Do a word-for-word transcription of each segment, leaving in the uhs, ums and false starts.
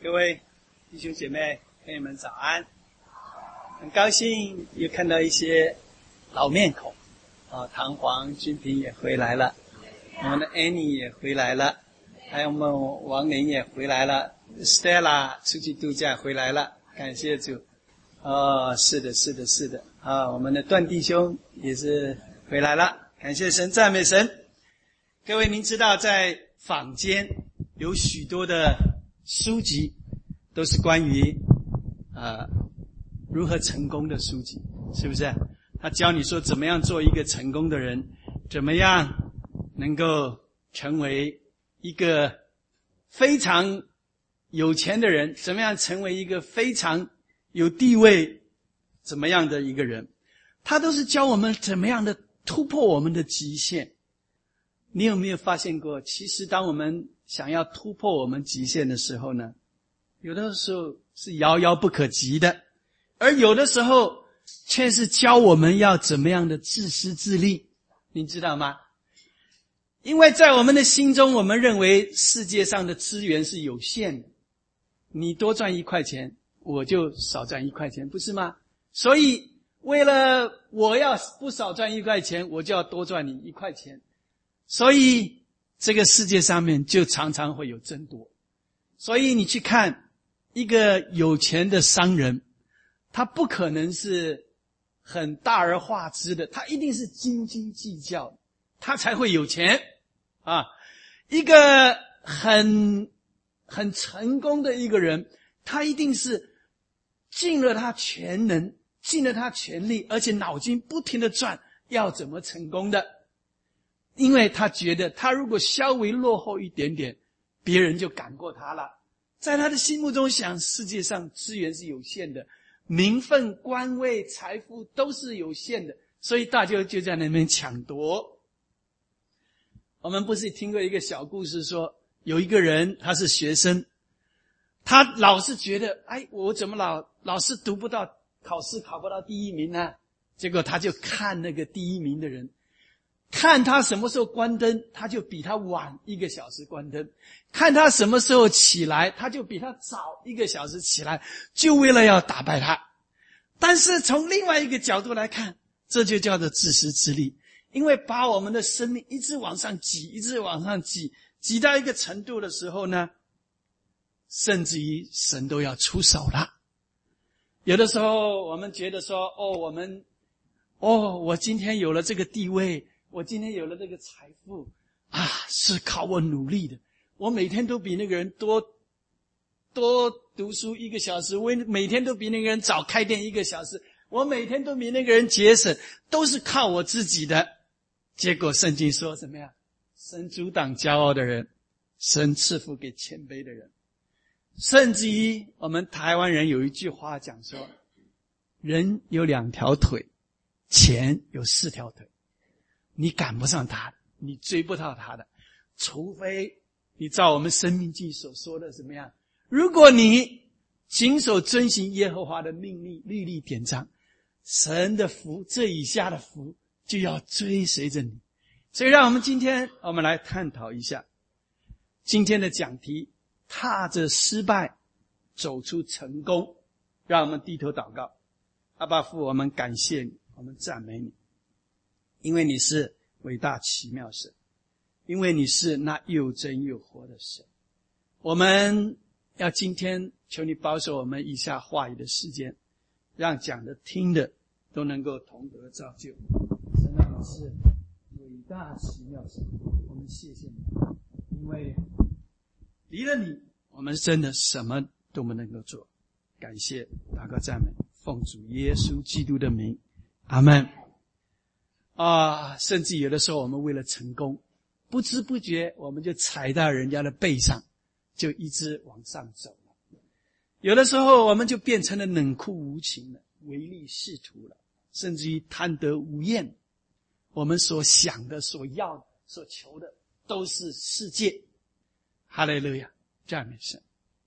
各位弟兄姐妹朋友们早安，很高兴又看到一些老面孔啊，唐黄君平也回来了，我们的 Annie 也回来了，还有我们王林也回来了， Stella 出去度假回来了，感谢主。哦，是的是的是的啊，我们的段弟兄也是回来了，感谢神，赞美神。各位您知道在坊间有许多的书籍都是关于呃如何成功的书籍，是不是？他教你说怎么样做一个成功的人，怎么样能够成为一个非常有钱的人，怎么样成为一个非常有地位怎么样的一个人，他都是教我们怎么样的突破我们的极限。你有没有发现过，其实当我们想要突破我们极限的时候呢，有的时候是遥遥不可及的，而有的时候却是教我们要怎么样的自私自利，你知道吗？因为在我们的心中，我们认为世界上的资源是有限的，你多赚一块钱我就少赚一块钱，不是吗？所以为了我要不少赚一块钱，我就要多赚你一块钱，所以这个世界上面就常常会有争夺。所以你去看一个有钱的商人，他不可能是很大而化之的，他一定是斤斤计较，他才会有钱啊。一个很很成功的一个人，他一定是尽了他全能，尽了他全力，而且脑筋不停地转，要怎么成功的。因为他觉得他如果稍微落后一点点，别人就赶过他了。在他的心目中想，世界上资源是有限的，名分、官位、财富都是有限的，所以大家就在那边抢夺。我们不是听过一个小故事，说有一个人他是学生，他老是觉得，哎，我怎么老老是读不到，考试考不到第一名呢？结果他就看那个第一名的人，看他什么时候关灯，他就比他晚一个小时关灯，看他什么时候起来，他就比他早一个小时起来，就为了要打败他。但是从另外一个角度来看，这就叫做自私自利，因为把我们的生命一直往上挤，一直往上挤，挤到一个程度的时候呢，甚至于神都要出手了。有的时候我们觉得说，哦，我们哦，我今天有了这个地位，我今天有了这个财富啊，是靠我努力的。我每天都比那个人多多读书一个小时，我每天都比那个人早开店一个小时，我每天都比那个人节省，都是靠我自己的。结果圣经说怎么样？神阻挡骄傲的人，神赐福给谦卑的人。甚至于我们台湾人有一句话讲说，人有两条腿，钱有四条腿，你赶不上他的，你追不到他的，除非你照我们生命记所说的怎么样，如果你谨守遵行耶和华的命令律例典章，神的福，这以下的福就要追随着你。所以让我们今天我们来探讨一下今天的讲题，踏着失败走出成功。让我们低头祷告。阿爸父，我们感谢你，我们赞美你，因为你是伟大奇妙神，因为你是那又真又活的神。我们要今天求你保守我们以下话语的时间，让讲的听的都能够同得造就。神啊，你是伟大奇妙神，我们谢谢你，因为离了你，我们真的什么都不能够做。感谢祷告赞美，奉主耶稣基督的名，阿们。啊，甚至有的时候我们为了成功，不知不觉我们就踩到人家的背上，就一直往上走了。有的时候我们就变成了冷酷无情了，唯利是图了，甚至于贪得无厌。我们所想的、所要的、所求的都是世界。哈利路亚，赞美神。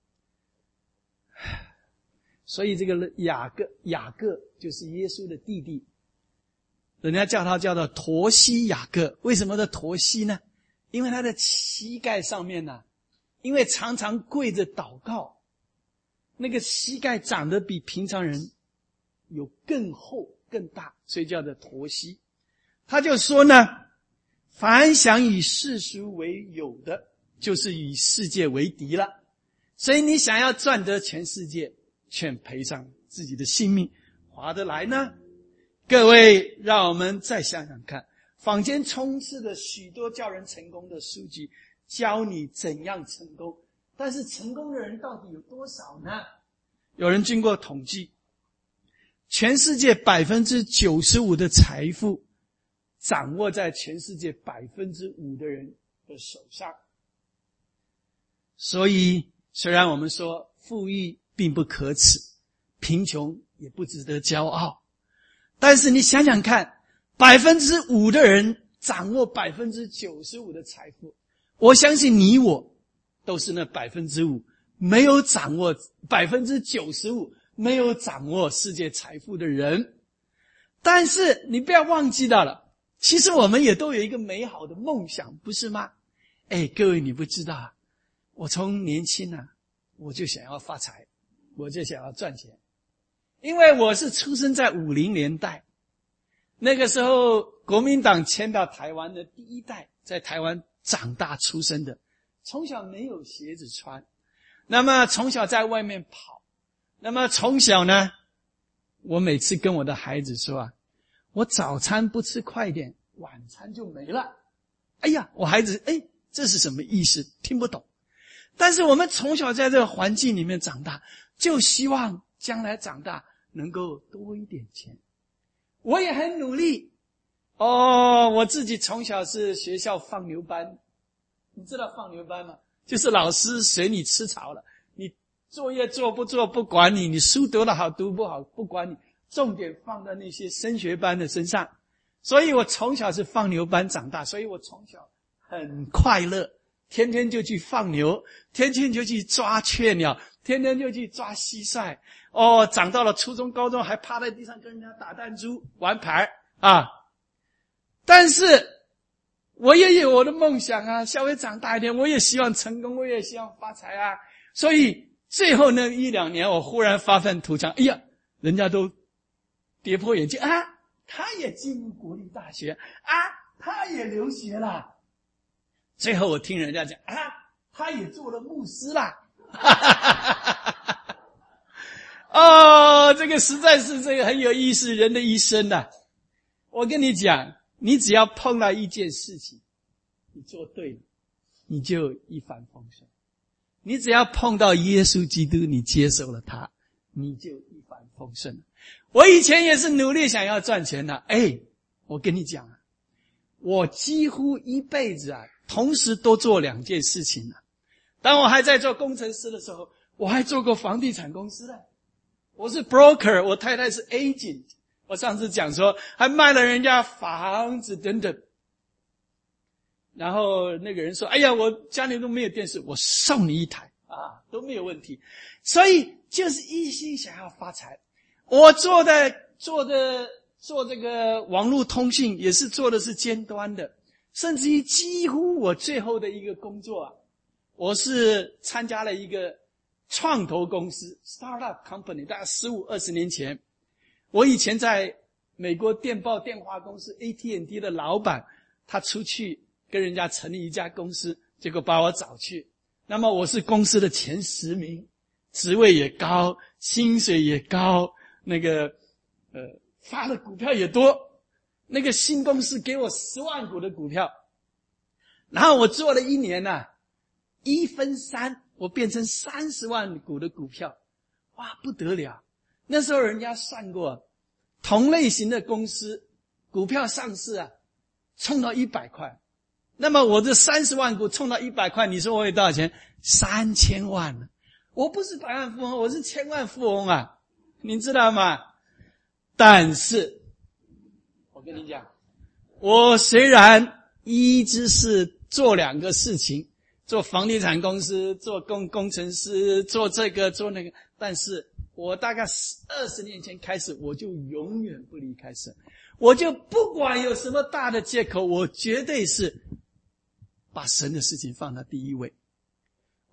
所以这个雅各，雅各就是耶稣的弟弟，人家叫他叫做陀西雅各。为什么叫陀西呢？因为他的膝盖上面呢、啊，因为常常跪着祷告， 那个膝盖长得比平常人有更厚更大，所以叫做驼膝。他就说呢，凡想以世俗为友的，就是与世界为敌了。所以你想要赚得全世界，劝赔上自己的性命，划得来呢？各位，让我们再想想看，坊间充斥着许多叫人成功的书籍，教你怎样成功，但是成功的人到底有多少呢？有人经过统计，全世界 百分之九十五 的财富掌握在全世界 百分之五 的人的手上。所以虽然我们说富裕并不可耻，贫穷也不值得骄傲，但是你想想看， 百分之五 的人掌握 百分之九十五 的财富，我相信你我都是那 百分之五 没有掌握 百分之九十五 没有掌握世界财富的人。但是你不要忘记到了，其实我们也都有一个美好的梦想，不是吗？哎，各位，你不知道啊，我从年轻啊我就想要发财，我就想要赚钱。因为我是出生在五零年代，那个时候国民党迁到台湾的第一代，在台湾长大出生的，从小没有鞋子穿，那么从小在外面跑，那么从小呢，我每次跟我的孩子说啊，我早餐不吃快点，晚餐就没了。哎呀，我孩子，哎，这是什么意思？听不懂。但是我们从小在这个环境里面长大，就希望将来长大能够多一点钱。我也很努力哦，我自己从小是学校放牛班。你知道放牛班吗？就是老师随你吃草了，你作业做不做不管你，你书读得好读不好不管你，重点放在那些升学班的身上。所以我从小是放牛班长大，所以我从小很快乐，天天就去放牛，天天就去抓雀鸟，天天就去抓蟋蟀。哦，长到了初中高中还趴在地上跟人家打弹珠玩牌啊。但是我也有我的梦想啊，稍微长大一点我也希望成功，我也希望发财啊。所以最后那一两年我忽然发愤图强，哎呀，人家都跌破眼镜啊，他也进入国立大学啊，他也留学了。最后我听人家讲啊，他也做了牧师啦。哦，这个实在是这个很有意思，人的一生啊。我跟你讲，你只要碰到一件事情，你做对了，你就一帆风顺。你只要碰到耶稣基督，你接受了他，你就一帆风顺。我以前也是努力想要赚钱的，哎，我跟你讲啊，我几乎一辈子啊，同时都做两件事情啊。当我还在做工程师的时候，我还做过房地产公司的，我是 broker， 我太太是 agent。我上次讲说，还卖了人家房子等等。然后那个人说，哎呀，我家里都没有电视，我送你一台啊，都没有问题。所以就是一心想要发财。我做的做的做这个网络通信也是做的是尖端的，甚至于几乎我最后的一个工作啊，我是参加了一个创投公司 startup company， 大概十五二十年前。我以前在美国电报电话公司 A T and T 的老板，他出去跟人家成立一家公司，结果把我找去。那么我是公司的前十名，职位也高，薪水也高，那个呃发的股票也多。那个新公司给我十万股的股票，然后我做了一年啊，一分三，我变成三十万股的股票，哇，不得了！那时候人家算过，同类型的公司股票上市啊，冲到一百块。那么我这三十万股冲到一百块，你说我有多少钱？三千万了。我不是百万富翁，我是千万富翁啊，你知道吗？但是我跟你讲，我虽然一直是做两个事情，做房地产公司，做工工程师，做这个做那个，但是我大概二十年前开始，我就永远不离开神。我就不管有什么大的借口，我绝对是把神的事情放到第一位。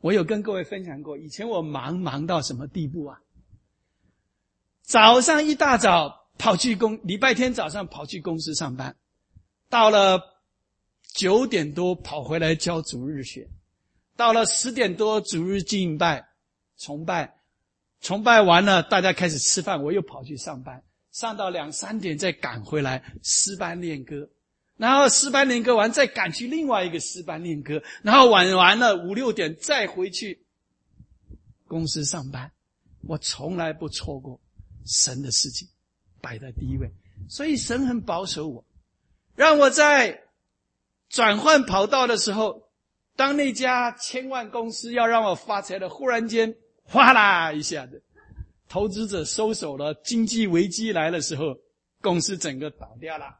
我有跟各位分享过，以前我忙忙到什么地步啊？早上一大早跑去公，礼拜天早上跑去公司上班，到了九点多跑回来教主日学，到了十点多主日敬拜崇拜，崇拜完了大家开始吃饭，我又跑去上班，上到两三点再赶回来诗班练歌，然后诗班练歌完再赶去另外一个诗班练歌，然后晚完了五六点再回去公司上班。我从来不错过神的事情，摆在第一位。所以神很保守我，让我在转换跑道的时候，当那家千万公司要让我发财的，忽然间哗啦一下子投资者收手了，经济危机来的时候，公司整个倒掉了，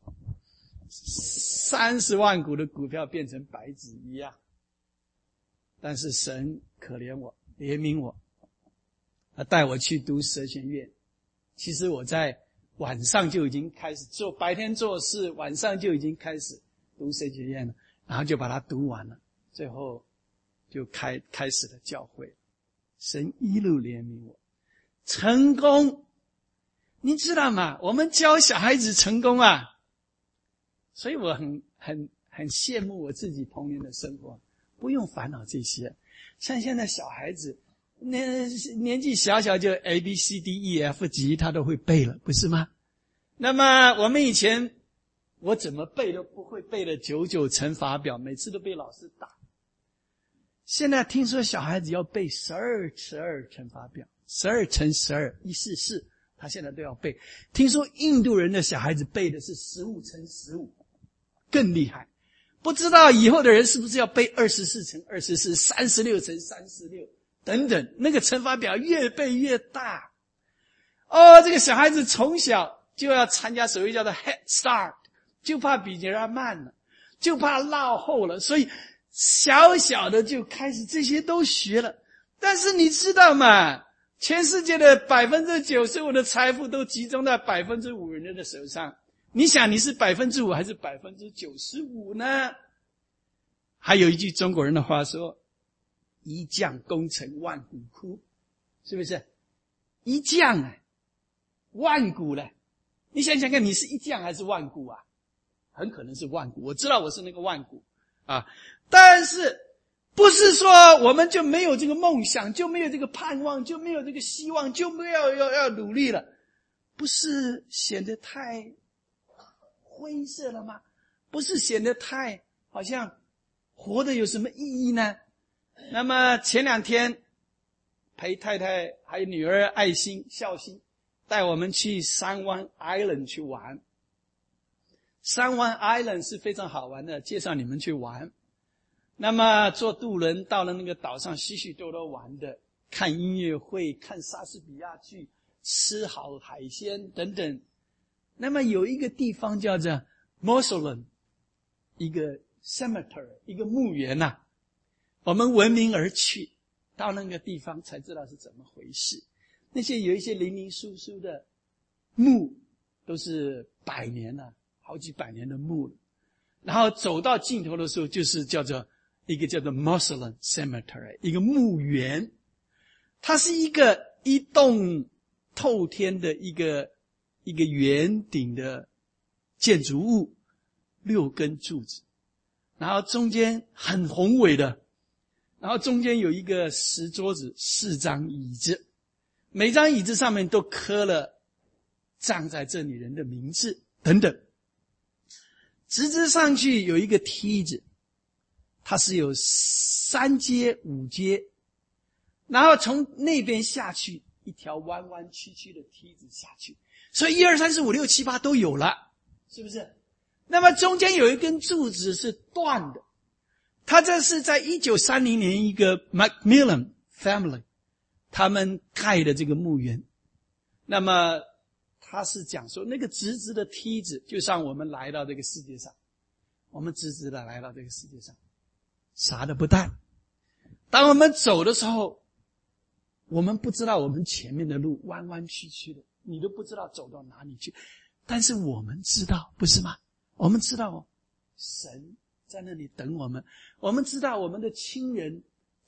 三十万股的股票变成白纸一样。但是神可怜我，怜悯我，他带我去读神学院。其实我在晚上就已经开始做，白天做事，晚上就已经开始读神学院了，然后就把它读完了，最后就开开始了教会。神一路怜悯我，成功，你知道吗？我们教小孩子成功啊，所以我很很很羡慕我自己童年的生活，不用烦恼这些。像现在小孩子那年纪小小就 A B C D E F G 他都会背了，不是吗？那么我们以前我怎么背都不会背的九九乘法表，每次都被老师打。现在听说小孩子要背十二十二乘法表，十二乘十二一四四，他现在都要背。听说印度人的小孩子背的是十五乘十五，更厉害。不知道以后的人是不是要背二十四乘二十四，三十六乘三十六等等，那个乘法表越背越大。哦，这个小孩子从小就要参加所谓叫做 head start， 就怕比别人慢了，就怕落后了，所以小小的就开始这些都学了。但是你知道吗？全世界的 百分之九十五 的财富都集中在 百分之五 人的手上。你想你是 百分之五 还是 百分之九十五 呢？还有一句中国人的话说，一将功成万骨枯，是不是？一将啊，万骨了。你想想看，你是一将还是万骨啊？很可能是万骨，我知道我是那个万骨啊。但是不是说我们就没有这个梦想，就没有这个盼望，就没有这个希望，就没有要要努力了？不是显得太灰色了吗？不是显得太好像活得有什么意义呢？那么前两天陪太太还有女儿爱心孝心带我们去三湾 Island 去玩。三湾 Island 是非常好玩的，介绍你们去玩。那么坐渡轮到了那个岛上，许许多多玩的，看音乐会，看莎士比亚剧，吃好海鲜等等。那么有一个地方叫做 Mausoleum， 一个 cemetery， 一个墓园呐、啊。我们闻名而去，到那个地方才知道是怎么回事。那些有一些零零疏疏的墓，都是百年了，好几百年的墓了。然后走到尽头的时候，就是叫做一个叫做 Mausoleum Cemetery， 一个墓园。它是一个一栋透天的一个一个圆顶的建筑物，六根柱子，然后中间很宏伟的，然后中间有一个石桌子，四张椅子，每张椅子上面都刻了葬在这里人的名字等等。直直上去有一个梯子，它是有三阶五阶，然后从那边下去一条弯弯曲曲的梯子下去，所以一二三四五六七八都有了，是不是？那么中间有一根柱子是断的，它这是在一九三零年一个 Macmillan family 他们盖的这个墓园。那么他是讲说，那个直直的梯子就像我们来到这个世界上，我们直直的来到这个世界上，啥都不带。当我们走的时候，我们不知道我们前面的路弯弯曲曲的，你都不知道走到哪里去。但是我们知道，不是吗？我们知道哦，神在那里等我们。我们知道我们的亲人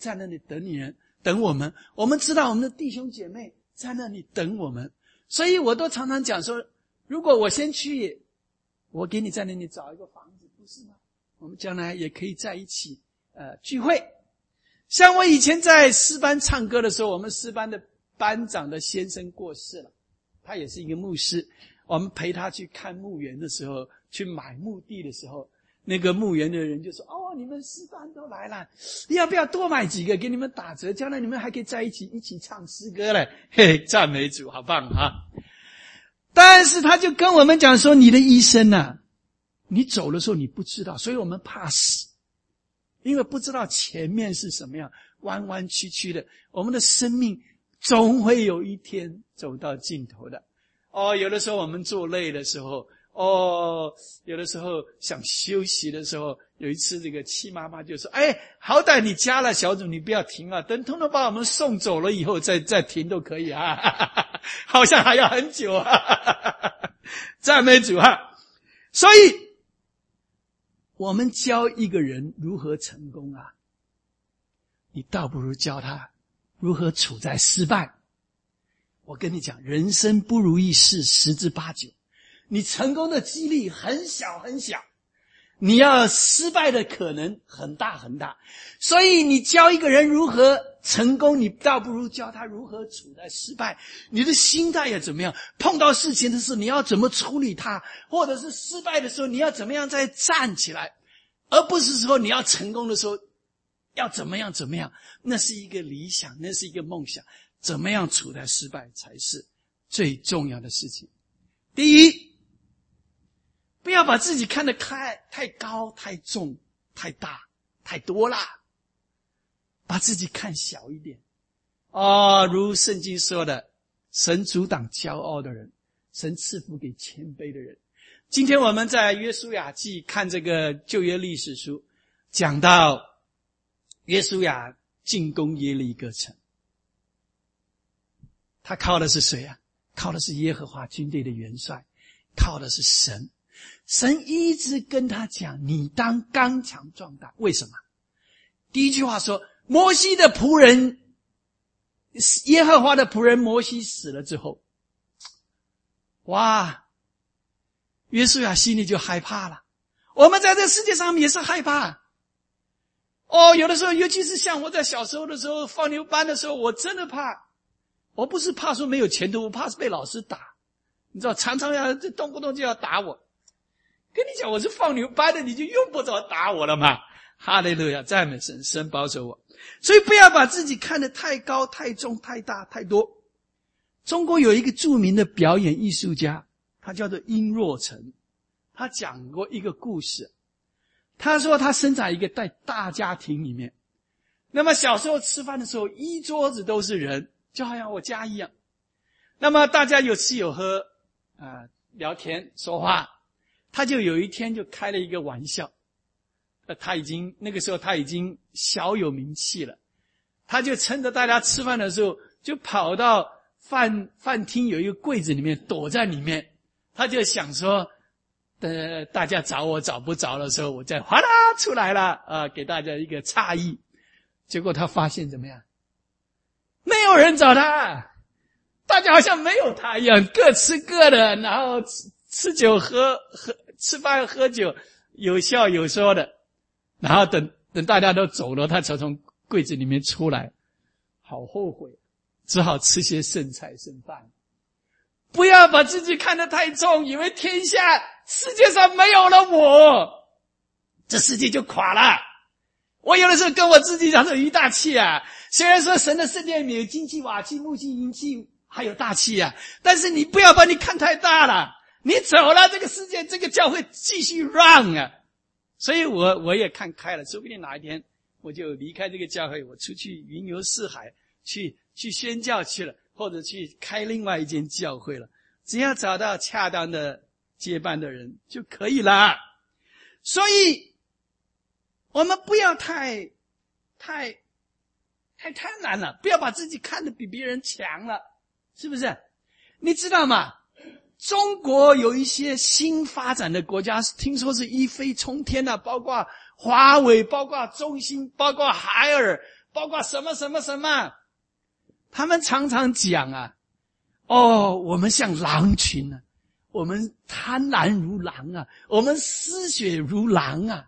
在那里等你人，等我们。我们知道我们的弟兄姐妹在那里等我们，所以我都常常讲说，如果我先去，我给你在那里找一个房子，不是吗？我们将来也可以在一起呃聚会。像我以前在诗班唱歌的时候，我们诗班的班长的先生过世了，他也是一个牧师，我们陪他去看墓园的时候，去买墓地的时候，那个墓园的人就说，哦，你们诗班都来了，要不要多买几个给你们打折，将来你们还可以在一起一起唱诗歌嘞。嘿，赞美主，好棒啊！但是他就跟我们讲说，你的一生啊，你走的时候你不知道，所以我们怕死，因为不知道前面是什么样，弯弯曲曲的，我们的生命总会有一天走到尽头的。哦，有的时候我们做累的时候，哦，有的时候想休息的时候，有一次这个戚妈妈就说，哎，好歹你加了小组，你不要停啊，等通通把我们送走了以后再再停都可以啊，好像还要很久啊，赞美主啊！所以我们教一个人如何成功啊，你倒不如教他如何处在失败。我跟你讲，人生不如意事十之八九，你成功的几率很小很小，你要失败的可能很大很大。所以你教一个人如何成功，你倒不如教他如何处在失败。你的心态要怎么样，碰到事情的时候你要怎么处理它，或者是失败的时候你要怎么样再站起来，而不是说你要成功的时候要怎么样怎么样。那是一个理想，那是一个梦想，怎么样处在失败才是最重要的事情。第一，不要把自己看得太太高太重太大太多啦，把自己看小一点。哦，如圣经说的，神阻挡骄傲的人，神赐福给谦卑的人。今天我们在约书亚记看这个旧约历史书，讲到约书亚进攻耶利哥城，他靠的是谁啊？靠的是耶和华军队的元帅，靠的是神。神一直跟他讲，你当刚强壮大。为什么？第一句话说，摩西的仆人，耶和华的仆人摩西死了之后，哇，约书亚心里就害怕了。我们在这世界上也是害怕。哦，有的时候，尤其是像我在小时候的时候，放牛班的时候，我真的怕。我不是怕说没有前途，我怕是被老师打。你知道，常常要动不动就要打我。跟你讲，我是放牛班的，你就用不着打我了嘛。哈利路亚，赞美神，神保守我。所以不要把自己看得太高太重太大太多。中国有一个著名的表演艺术家，他叫做殷若成，他讲过一个故事。他说他生在一个在大家庭里面，那么小时候吃饭的时候，一桌子都是人，就好像我家一样。那么大家有吃有喝啊、呃，聊天说话。他就有一天就开了一个玩笑，呃，他已经那个时候他已经小有名气了，他就趁着大家吃饭的时候，就跑到饭饭厅有一个柜子里面躲在里面，他就想说，呃，大家找我找不着的时候，我再哗啦出来了啊、呃，给大家一个诧异。结果他发现怎么样？没有人找他，大家好像没有他一样，各吃各的，然后吃吃酒喝喝吃饭喝酒，有笑有说的，然后等等大家都走了，他才从柜子里面出来，好后悔，只好吃些剩菜剩饭。不要把自己看得太重，以为天下世界上没有了我，这世界就垮了。我有的时候跟我自己讲说一大气啊，虽然说神的圣殿里面有金器瓦器木器银器还有大气啊，但是你不要把你看太大了，你走了，这个世界这个教会继续 run 啊。所以我我也看开了，说不定哪一天我就离开这个教会，我出去云游四海，去去宣教去了，或者去开另外一间教会了，只要找到恰当的接班的人就可以了。所以我们不要太太太贪婪了，不要把自己看得比别人强了，是不是？你知道吗？中国有一些新发展的国家，听说是一飞冲天的、啊，包括华为，包括中兴，包括海尔， 包括什么什么什么。他们常常讲啊，哦，我们像狼群啊，我们贪婪如狼啊，我们嗜血如狼啊。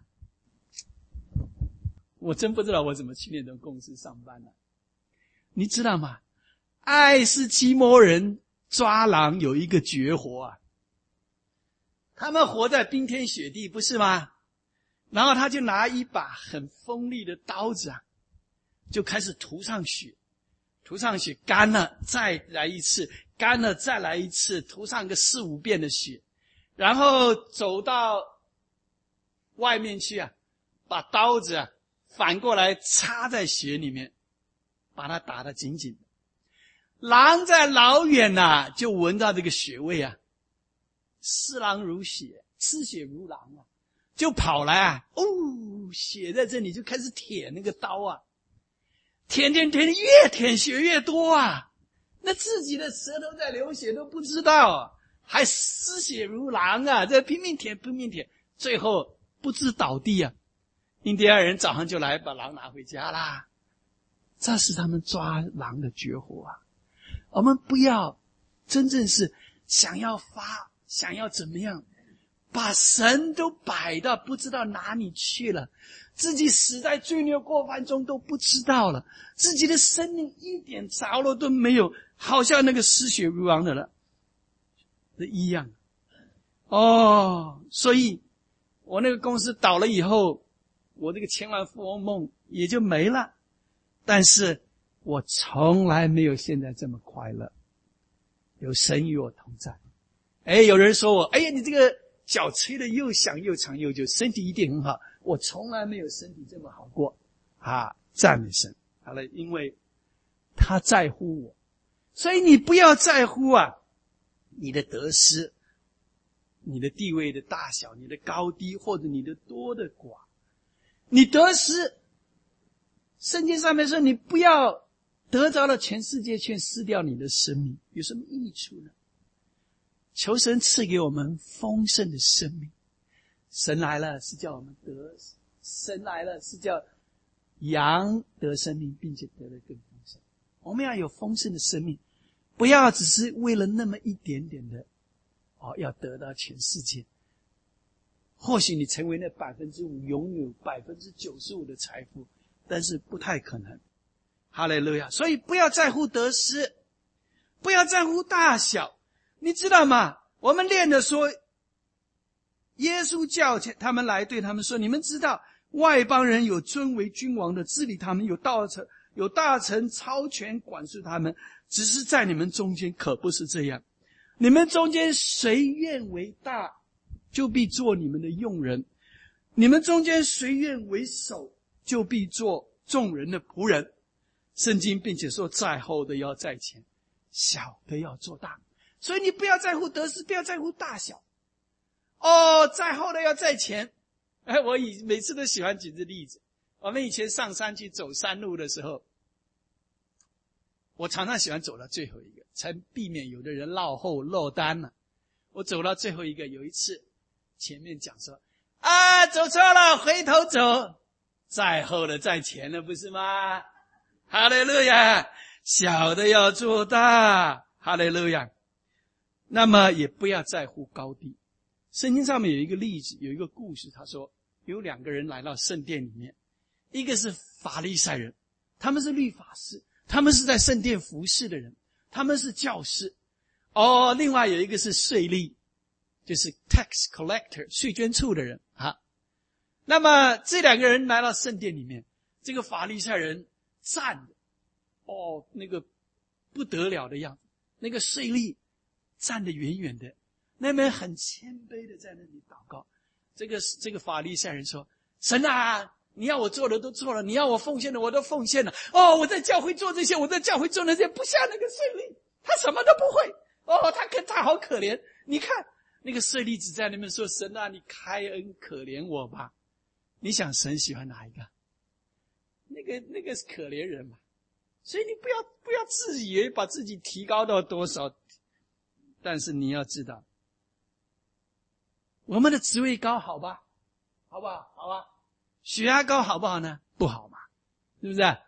我真不知道我怎么去那种公司上班了、啊。你知道吗？爱斯基摩人抓狼有一个绝活啊，他们活在冰天雪地，不是吗？然后他就拿一把很锋利的刀子啊，就开始涂上血，涂上血，干了再来一次，干了再来一次，涂上个四五遍的血，然后走到外面去啊，把刀子啊反过来插在血里面，把它打得紧紧的。狼在老远啊就闻到这个血味啊，视狼如血，嗜血如狼啊，就跑来啊，哦，血在这里，就开始舔那个刀啊，舔舔舔，越舔血越多啊，那自己的舌头在流血都不知道啊，还嗜血如狼啊，在拼命舔拼命舔，最后不知倒地啊。印第安人早上就来把狼拿回家啦，这是他们抓狼的绝活啊。我们不要真正是想要发，想要怎么样，把神都摆到不知道哪里去了，自己死在罪孽过犯中都不知道了，自己的生命一点着落都没有，好像那个嗜血如狼的了的一样。哦，所以我那个公司倒了以后，我这个千万富翁梦也就没了，但是我从来没有现在这么快乐，有神与我同在。哎，有人说我，哎呀，你这个脚吹得又响又长又久，身体一定很好。我从来没有身体这么好过啊！赞美神。好了，因为他在乎我，所以你不要在乎啊，你的得失，你的地位的大小，你的高低，或者你的多的寡。你得失，圣经上面说你不要得着了全世界却失掉你的生命，有什么益处呢？求神赐给我们丰盛的生命。神来了是叫我们得，神来了是叫羊得生命，并且得得更丰盛。我们要有丰盛的生命，不要只是为了那么一点点的哦，要得到全世界。或许你成为那百分之五，拥有百分之九十五的财富，但是不太可能。哈利路亚！所以不要在乎得失，不要在乎大小。你知道吗？我们练的说，耶稣叫他们来，对他们说：你们知道外邦人有尊为君王的治理他们，有大臣有大臣超权管束他们，只是在你们中间可不是这样。你们中间谁愿为大，就必做你们的用人；你们中间谁愿为首，就必做众人的仆人。圣经并且说，在后的要在前，小的要做大。所以你不要在乎得失，不要在乎大小。哦，在后的要在前。哎，我以每次都喜欢举这例子。我们以前上山去走山路的时候，我常常喜欢走到最后一个，才避免有的人落后落单了。我走到最后一个，有一次前面讲说，啊，走错了，回头走，在后的在前了，不是吗？哈利路亚！小的要做大，哈利路亚。那么也不要在乎高低。圣经上面有一个例子，有一个故事，他说有两个人来到圣殿里面，一个是法利赛人，他们是律法师，他们是在圣殿服侍的人，他们是教师。哦，另外有一个是税吏，就是 tax collector 税捐处的人啊。那么这两个人来到圣殿里面，这个法利赛人站着，哦，那个不得了的样子，那个税吏站得远远的，那边很谦卑的在那里祷告。这个这个法利赛人说，神啊，你要我做的都做了，你要我奉献的我都奉献了。哦，我在教会做这些，我在教会做那些，不像那个税吏，他什么都不会。哦，他可他好可怜。你看那个税吏只在那边说，神啊，你开恩可怜我吧。你想神喜欢哪一个？那个那个是可怜人嘛。所以你不要不要自以为把自己提高到多少，但是你要知道，我们的职位高好吧，好不好？好吧。血压高好不好呢？不好嘛，是不是？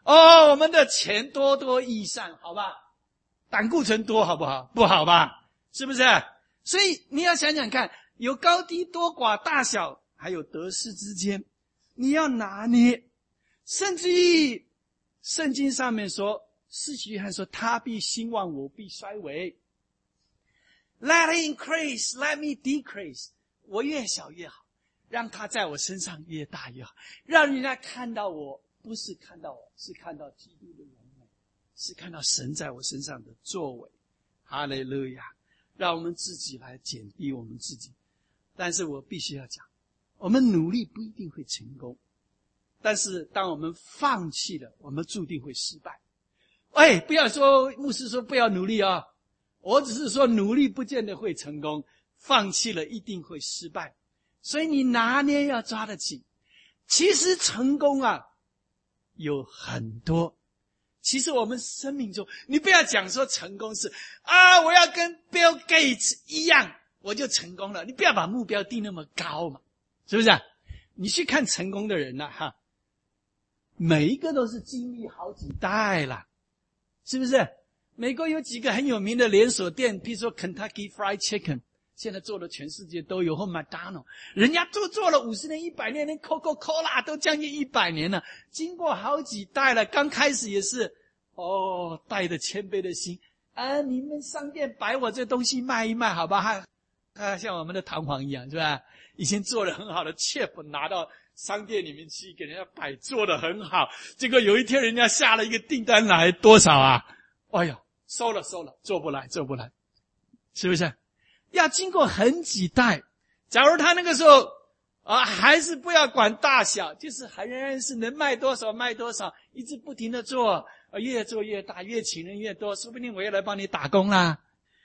哦，我们的钱多多益善，好吧？胆固醇多好不好？不好吧？是不是？所以你要想想看，有高低多寡大小，还有得失之间，你要拿捏。甚至于圣经上面说，施洗约翰说，他必兴旺，我必衰微。Let it increase, let me decrease。我越小越好，让他在我身上越大越好，让人家看到我，不是看到我，是看到基督的荣美，是看到神在我身上的作为。哈利路亚！让我们自己来减低我们自己。但是我必须要讲，我们努力不一定会成功，但是当我们放弃了，我们注定会失败。哎，不要说牧师说不要努力啊，我只是说努力不见得会成功，放弃了一定会失败。所以你拿捏要抓得紧。其实成功啊有很多，其实我们生命中，你不要讲说成功是啊，我要跟 Bill Gates 一样我就成功了，你不要把目标定那么高嘛，是不是啊？你去看成功的人啊，哈，每一个都是经历好几代了，是不是？美国有几个很有名的连锁店，比如说 Kentucky Fried Chicken， 现在做的全世界都有，或 McDonald， 人家都做了五十年、一百年，连 Coca-Cola 都将近一百年了，经过好几代了。刚开始也是，哦，带着谦卑的心啊，你们商店摆我这东西卖一卖，好吧？哈，啊，像我们的弹簧一样，是吧？以前做的很好的 chip 拿到商店里面去给人家摆，做的很好。结果有一天人家下了一个订单来，多少啊？哎呦，收了收了，做不来做不来，是不是？要经过很几代。假如他那个时候啊，还是不要管大小，就是还仍然是能卖多少卖多少，一直不停的做，啊，越做越大，越请人越多，说不定我要来帮你打工啦。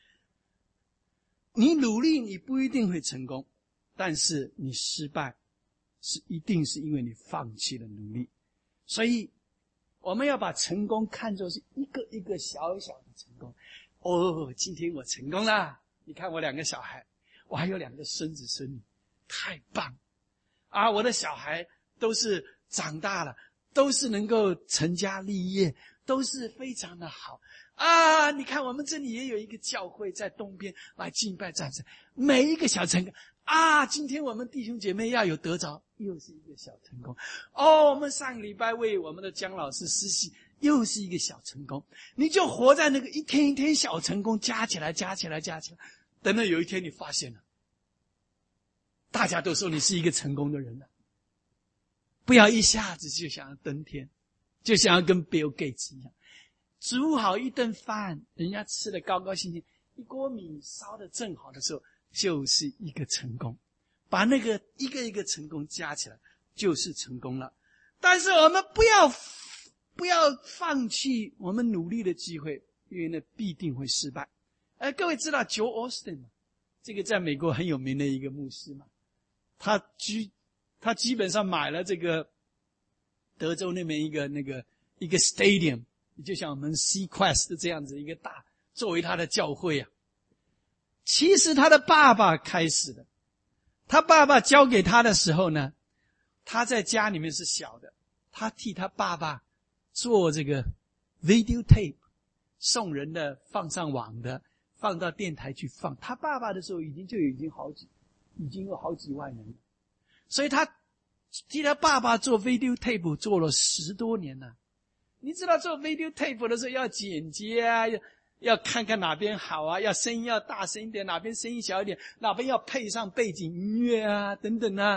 你努力你不一定会成功，但是你失败是一定是因为你放弃了努力。所以我们要把成功看作是一个一个小小的成功。哦，今天我成功了，你看我两个小孩，我还有两个孙子孙女，太棒啊！我的小孩都是长大了，都是能够成家立业，都是非常的好啊！你看我们这里也有一个教会在东边来敬拜战神，每一个小成功啊！今天我们弟兄姐妹要有得着，又是一个小成功哦。我们上个礼拜为我们的姜老师施洗，又是一个小成功。你就活在那个一天一天小成功加起来加起来加起来，等到有一天你发现了，大家都说你是一个成功的人了，不要一下子就想要登天，就想要跟 Bill Gates 一样，煮好一顿饭，人家吃得高高兴兴，一锅米烧得正好的时候，就是一个成功。把那个一个一个成功加起来，就是成功了。但是我们不要不要放弃我们努力的机会，因为那必定会失败。哎，各位知道 Joel Osteen 吗？这个在美国很有名的一个牧师嘛。他居他基本上买了这个德州那边一个那个一个 stadium， 就像我们 Sequest 这样子一个大，作为他的教会啊。其实他的爸爸开始的，他爸爸教给他的时候呢，他在家里面是小的，他替他爸爸做这个 video tape， 送人的，放上网的，放到电台去放。他爸爸的时候已经就已经好几已经有好几万人了，所以他替他爸爸做 video tape 做了十多年了。你知道做 video tape 的时候要剪接啊，要要看看哪边好啊，要声音要大声一点，哪边声音小一点，哪边要配上背景音乐啊，等等啊。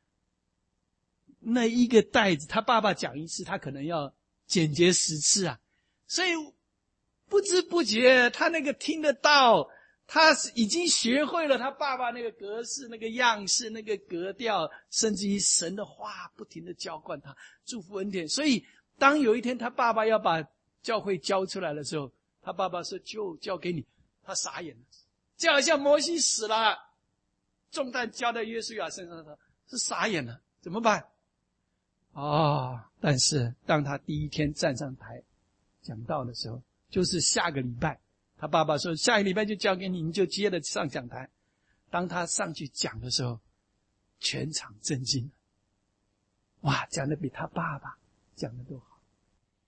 那一个袋子，他爸爸讲一次，他可能要剪接十次啊。所以不知不觉，他那个听得到，他已经学会了他爸爸那个格式、那个样式、那个格调，甚至于神的话不停地浇灌他，祝福恩典。所以当有一天他爸爸要把教会交出来的时候，他爸爸说就交给你，他傻眼了，就好像摩西死了，重担交在约书亚身上，他是傻眼了，怎么办？哦，但是当他第一天站上台讲道的时候，就是下个礼拜，他爸爸说下个礼拜就交给你，你就接着上讲台。当他上去讲的时候，全场震惊了，哇，讲的比他爸爸讲的都好。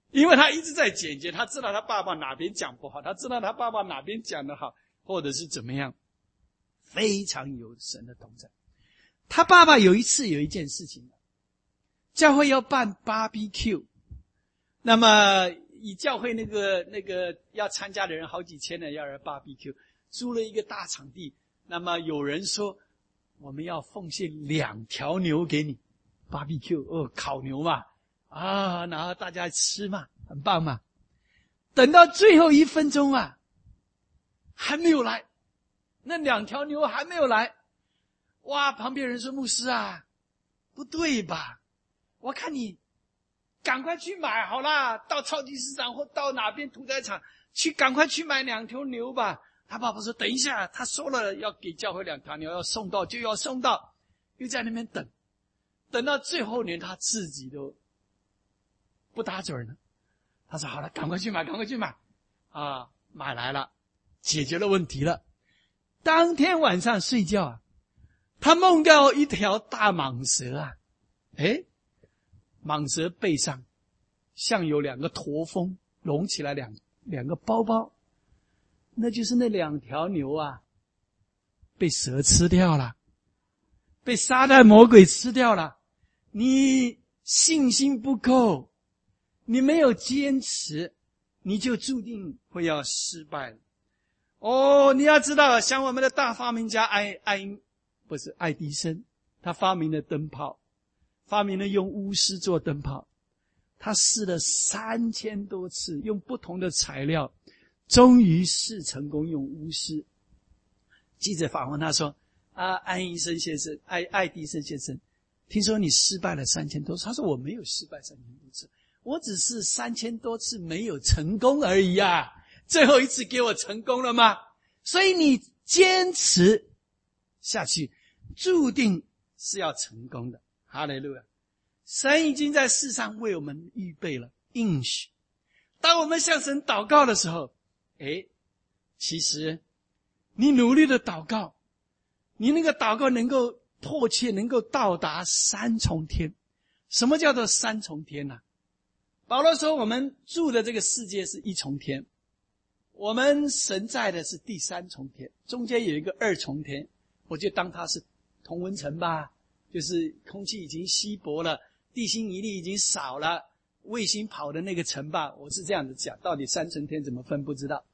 因为他一直在解决，他知道他爸爸哪边讲不好，他知道他爸爸哪边讲得好，或者是怎么样，非常有神的同在。他爸爸有一次有一件事情，教会要办 barbecue， 那么以教会那个那个要参加的人好几千人要来 barbecue， 租了一个大场地，那么有人说我们要奉献两条牛给你 barbecue， 哦，烤牛嘛，啊，然后大家吃嘛，很棒嘛。等到最后一分钟啊，还没有来，那两条牛还没有来。哇，旁边人说，牧师啊，不对吧？我看你赶快去买好啦，到超级市场或到哪边屠宰场去，赶快去买两头牛吧。他爸爸说等一下，他说了要给教会两条牛，要送到就要送到，又在那边等，等到最后连他自己都不打准了。他说好了，赶快去买，赶快去买啊，买来了，解决了问题了。当天晚上睡觉啊，他梦到一条大蟒蛇啊，诶，蟒蛇背上像有两个驼峰隆起来，两两个包包，那就是那两条牛啊，被蛇吃掉了，被撒旦魔鬼吃掉了。你信心不够，你没有坚持，你就注定会要失败了。哦，你要知道，像我们的大发明家爱爱不是爱迪生，他发明了灯泡，发明了用钨丝做灯泡，他试了三千多次，用不同的材料，终于试成功用钨丝。记者访问他说：“啊，爱迪生先生，爱爱迪生先生，听说你失败了三千多次。”他说：“我没有失败三千多次，我只是三千多次没有成功而已啊！最后一次给我成功了吗？所以你坚持下去，注定是要成功的。”哈利路亚！神已经在世上为我们预备了应许。当我们向神祷告的时候，诶，其实你努力的祷告，你那个祷告能够迫切，能够到达三重天。什么叫做三重天呢、啊？保罗说我们住的这个世界是一重天，我们神在的是第三重天，中间有一个二重天，我就当它是同温层吧，就是空气已经稀薄了，地心引力已经少了，卫星跑的那个层吧，我是这样子讲。到底三重天怎么分不知道。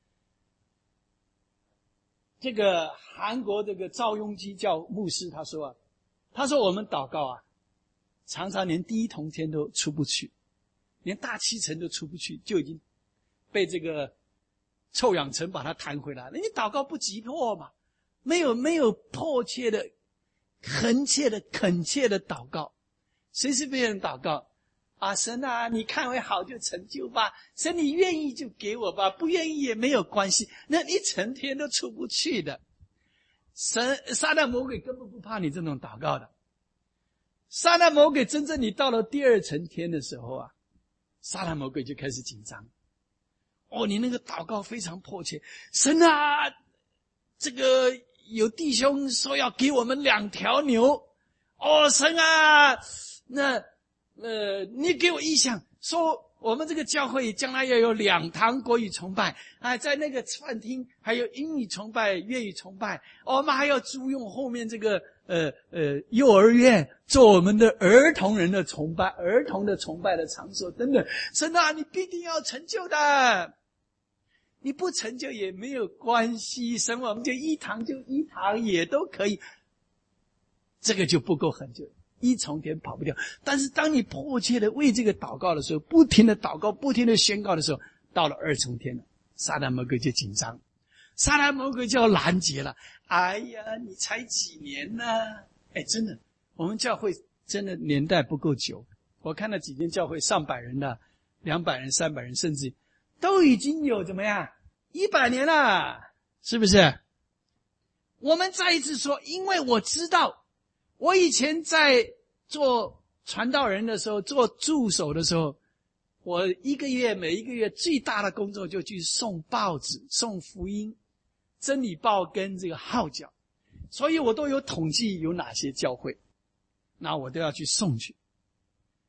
这个韩国这个赵雍基教牧师他说啊，他说我们祷告啊，常常连第一重天都出不去，连大气层都出不去，就已经被这个臭氧层把它弹回来了。你祷告不急迫嘛，没有没有迫切的、恳切的、恳切的祷告。谁是别人祷告啊？神啊，你看为好就成就吧，神你愿意就给我吧，不愿意也没有关系，那一整天都出不去的。神撒旦魔鬼根本不怕你这种祷告的。撒旦魔鬼真正你到了第二层天的时候啊，撒旦魔鬼就开始紧张。哦，你那个祷告非常迫切，神啊，这个有弟兄说要给我们两条牛，哦，神啊，那呃，你给我意向，说我们这个教会将来要有两堂国语崇拜，啊，在那个饭厅还有英语崇拜、粤语崇拜，我们还要租用后面这个呃呃幼儿园做我们的儿童人的崇拜、儿童的崇拜的场所等等。神啊，你必定要成就的，你不成就也没有关系，神我们就一堂就一堂也都可以，这个就不够狠就。一重天跑不掉。但是当你迫切的为这个祷告的时候，不停的祷告，不停的宣告的时候，到了二重天了，撒旦魔鬼就紧张，撒旦魔鬼就要拦截了。哎呀，你才几年呢？哎，真的，我们教会真的年代不够久，我看了几间教会上百人的，两百人、三百人，甚至都已经有怎么样一百年了，是不是？我们再一次说，因为我知道我以前在做传道人的时候，做助手的时候，我一个月每一个月最大的工作就去送报纸、送福音、真理报跟这个号角，所以我都有统计有哪些教会，那我都要去送去。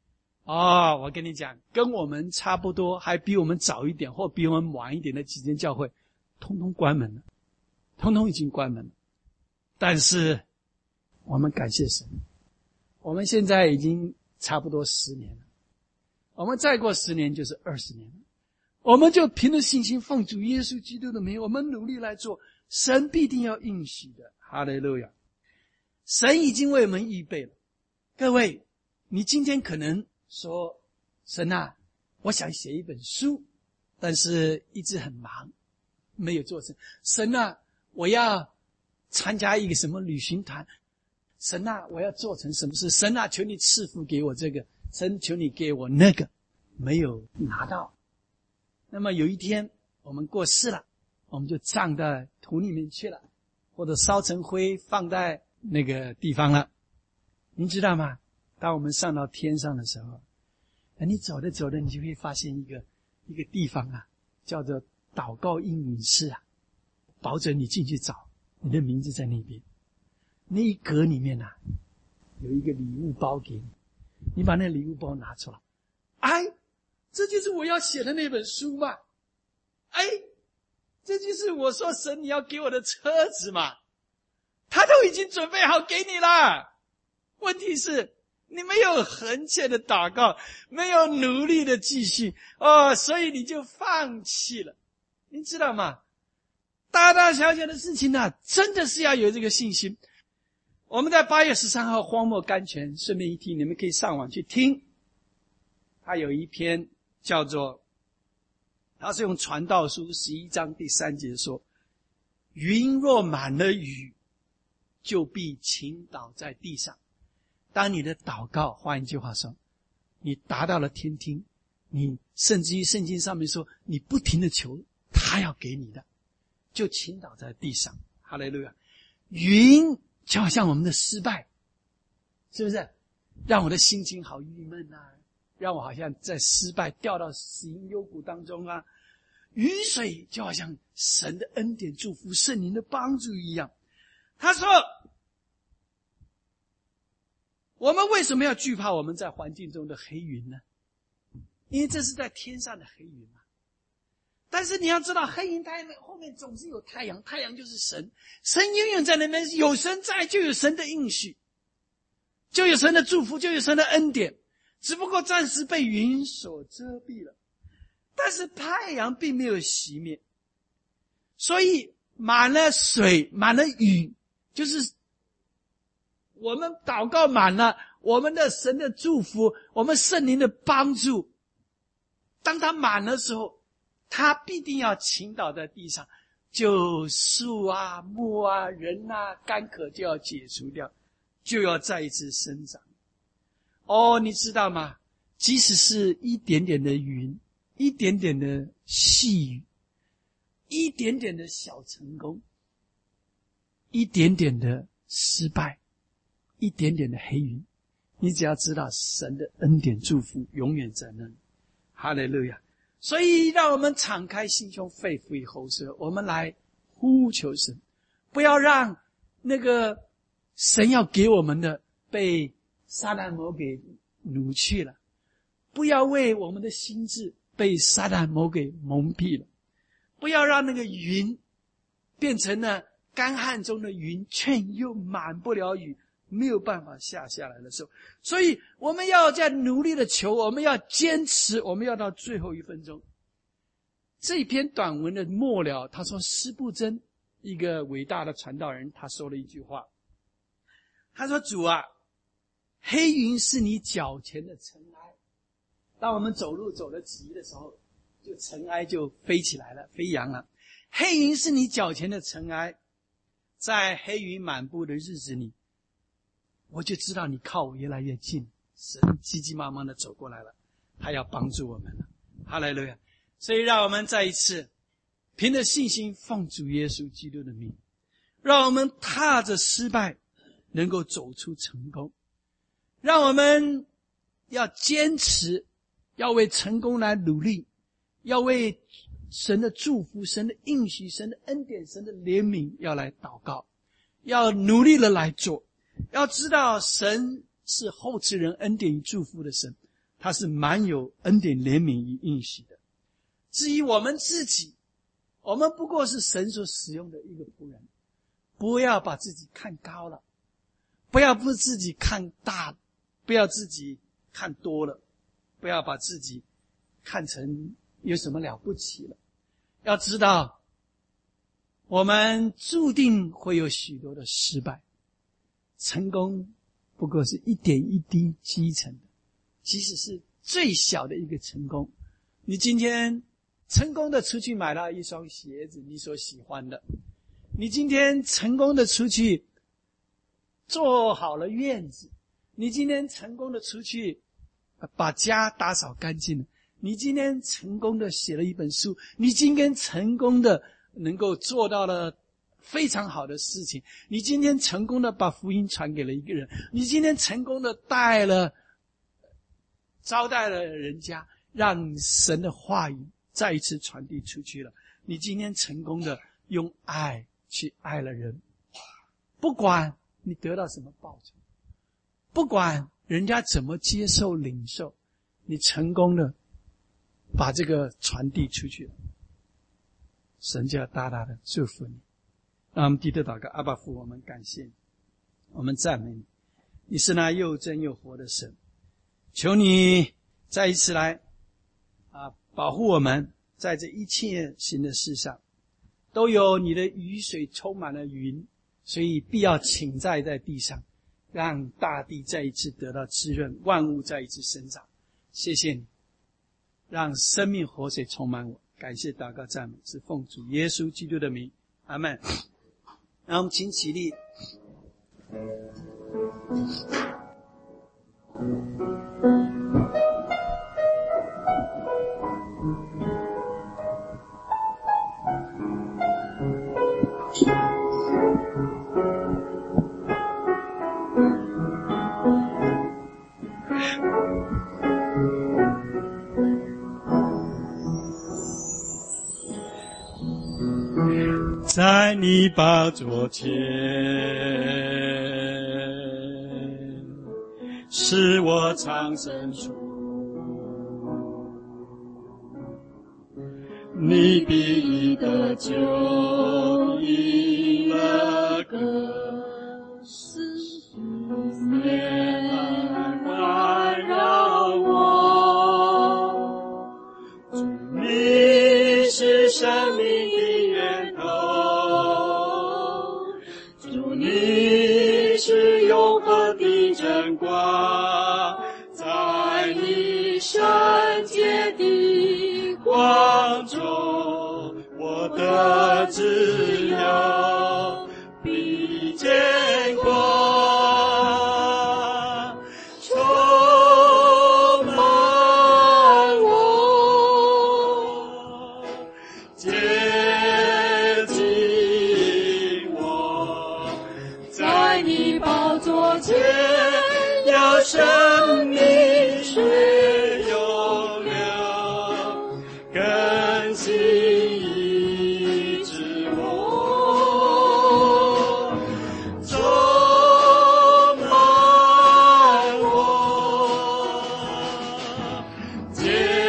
哦，我跟你讲，跟我们差不多，还比我们早一点或比我们晚一点的几间教会，通通关门了，通通已经关门了。但是我们感谢神，我们现在已经差不多十年了，我们再过十年就是二十年了。我们就凭着信心奉主耶稣基督的名，我们努力来做，神必定要应许的。哈利路亚！神已经为我们预备了。各位，你今天可能说，神啊，我想写一本书，但是一直很忙，没有做成。神啊，我要参加一个什么旅行团，神啊，我要做成什么事，神啊，求你赐福给我这个，神求你给我那个，没有拿到。那么有一天我们过世了，我们就葬在土里面去了，或者烧成灰放在那个地方了。您知道吗？当我们上到天上的时候，你走着走着，你就会发现一个一个地方啊，叫做祷告应允室啊。保准你进去找，你的名字在那边。那一格里面啊，有一个礼物包给你，你把那礼物包拿出来，哎，这就是我要写的那本书嘛，哎，这就是我说神你要给我的车子嘛，他都已经准备好给你了。问题是你没有恳切的祷告，没有努力的继续哦，所以你就放弃了。你知道吗？大大小小的事情呢、啊，真的是要有这个信心。我们在八月十三号荒漠甘泉，顺便一提，你们可以上网去听。他有一篇叫做，他是用传道书十一章第三节说，云若满了雨，就必倾倒在地上。当你的祷告，换一句话说，你达到了天听，你甚至于圣经上面说，你不停的求，他要给你的，就倾倒在地上。哈利路亚！云就好像我们的失败，是不是？让我的心情好郁闷啊，让我好像在失败掉到死荫幽谷当中啊。雨水就好像神的恩典祝福圣灵的帮助一样。他说，我们为什么要惧怕我们在环境中的黑云呢？因为这是在天上的黑云嘛。但是你要知道，黑云它后面总是有太阳，太阳就是神，神永远在那边，有神在就有神的应许，就有神的祝福，就有神的恩典，只不过暂时被云所遮蔽了。但是太阳并没有熄灭，所以满了水，满了雨，就是我们祷告满了，我们的神的祝福，我们圣灵的帮助，当它满的时候，它必定要倾倒在地上，就树啊、木啊、人啊，干渴就要解除掉，就要再一次生长。哦，你知道吗？即使是一点点的云，一点点的细雨，一点点的小成功，一点点的失败，一点点的黑云，你只要知道神的恩典祝福永远在那里。哈利路亚！所以让我们敞开心胸，肺腑与喉舌，我们来呼求神，不要让那个神要给我们的被撒旦魔给掳去了，不要为我们的心智被撒旦魔给蒙蔽了，不要让那个云变成了干旱中的云，却又满不了雨，没有办法下下来的时候。所以我们要在努力的求，我们要坚持，我们要到最后一分钟。这篇短文的末了，他说施布真一个伟大的传道人，他说了一句话，他说，主啊，黑云是你脚前的尘埃。当我们走路走得急的时候，就尘埃就飞起来了，飞扬了。黑云是你脚前的尘埃，在黑云满布的日子里，我就知道你靠我越来越近，神急急忙忙的走过来了，他要帮助我们了。哈利路亚！所以让我们再一次凭着信心奉主耶稣基督的名，让我们踏着失败能够走出成功，让我们要坚持，要为成功来努力，要为神的祝福、神的应许、神的恩典、神的怜悯要来祷告，要努力的来做。要知道神是厚赐人恩典与祝福的神， 他是满有恩典、怜悯与应许的。至于我们自己，我们不过是神所使用的一个仆人，不要把自己看高了，不要把自己看大，不要自己看多了，不要把自己看成有什么了不起了。要知道，我们注定会有许多的失败，成功不过是一点一滴积成的。即使是最小的一个成功，你今天成功的出去买了一双鞋子，你所喜欢的，你今天成功的出去做好了院子，你今天成功的出去把家打扫干净了，你今天成功的写了一本书，你今天成功的能够做到了非常好的事情，你今天成功的把福音传给了一个人，你今天成功的带了招待了人家，让神的话语再一次传递出去了，你今天成功的用爱去爱了人，不管你得到什么报酬，不管人家怎么接受领受，你成功的把这个传递出去了，神就要大大的祝福你。让我们低头祷告。阿爸父，我们感谢你，我们赞美你，你是那又真又活的神，求你再一次来啊，保护我们，在这一切行的事上都有你的雨水充满了云，所以必要倾在在地上，让大地再一次得到滋润，万物再一次生长。谢谢你，让生命活水充满我。感谢祷告赞美是奉主耶稣基督的名，阿们。让我们请起立。在你宝座前，是我藏身处，你必得救，应了个思念环绕我，主你是生命的源头，主你是永恒的真光，在你圣洁的光中，我的自由必见光，充满我，接近我，在你宝座前有生命水涌流，更新医治我，充满我，接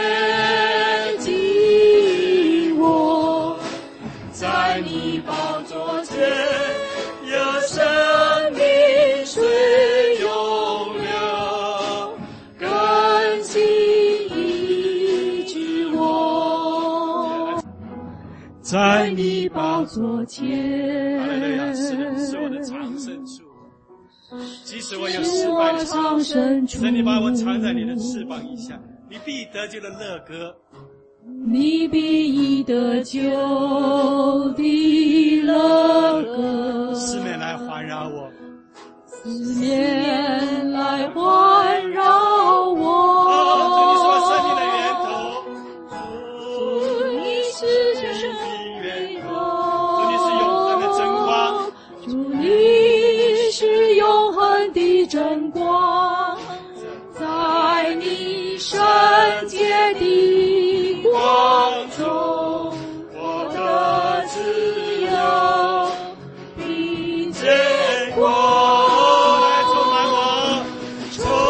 近我，在你宝座前有生命水涌流，更新医治我，在你宝座前。是我的藏身处，即使我有失败的时候，神你把我藏在你的翅膀以下，你必得救的乐歌，你必得救的乐歌，四面来环绕我，四面来环绕我。哦，主你是我生命的源头，主你是生命源头，主你是永恒的真光，主你是永恒的真光，在你圣洁的光中，我的自由必见光，来充满我，充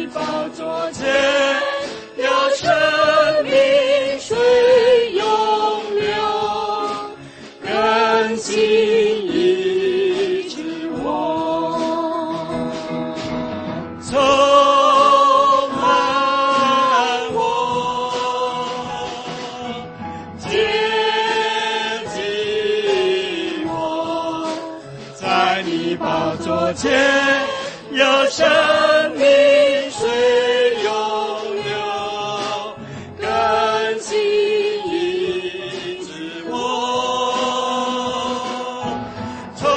宝座前有生命水涌流，更新医治我，充满我，接近我，在你宝座前有生命水涌流，更新医治我，充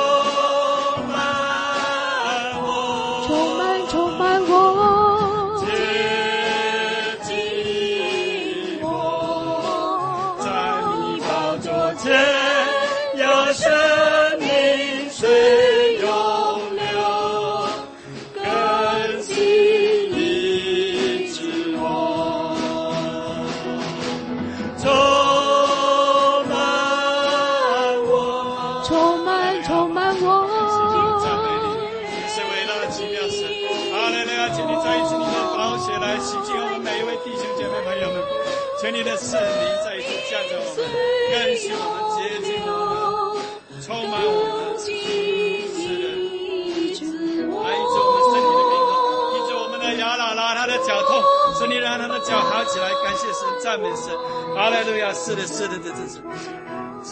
满我， 充满充满我， 接近我，在你宝座前有生命水涌流，更新医治我，充满我， 充满充满我。 赞美你，你是伟大的奇妙神。哈利路亚！请你再一次你的宝血来洗净我们每一位弟兄姐妹朋友们，求你的圣灵再一次降在我们，更新我们，接近我们，充满我们。是的，来医治我们身体的病痛，医治我们的亚拉拉他的脚痛，神你让他的脚好起来，感谢神，赞美神。哈利路亚！是的，是的，这真是接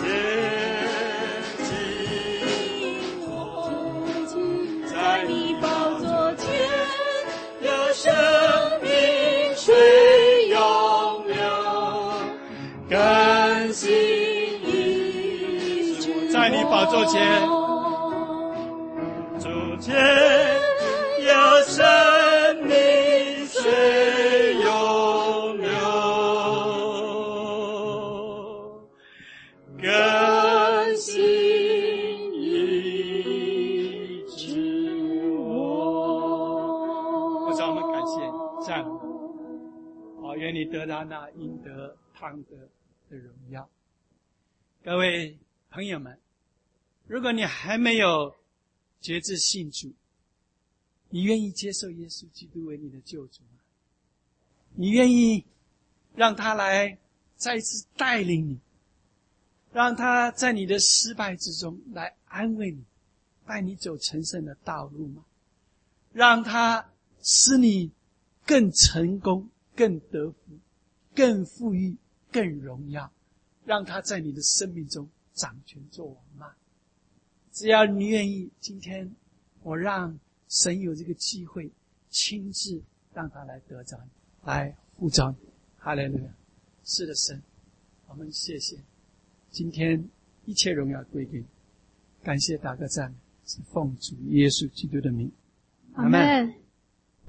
近我，在你宝座前有生命水涌流，更新医治我，在你宝座前，主前有生命水涌流，更新医治我。我让我们感谢赞美，好，愿你得到那应得汤得的荣耀。各位朋友们，如果你还没有决志信主，你愿意接受耶稣基督为你的救主吗？你愿意让他来再一次带领你，让他在你的失败之中来安慰你，带你走成圣的道路吗？让他使你更成功，更得福，更富裕，更荣耀，让他在你的生命中掌权作王吗？只要你愿意，今天我让神有这个机会亲自让他来得着你，来呼召你。哈利路亚！是的，神，我们谢谢，今天一切荣耀归给你，感谢大哥赞美，是奉主耶稣基督的名， 阿们。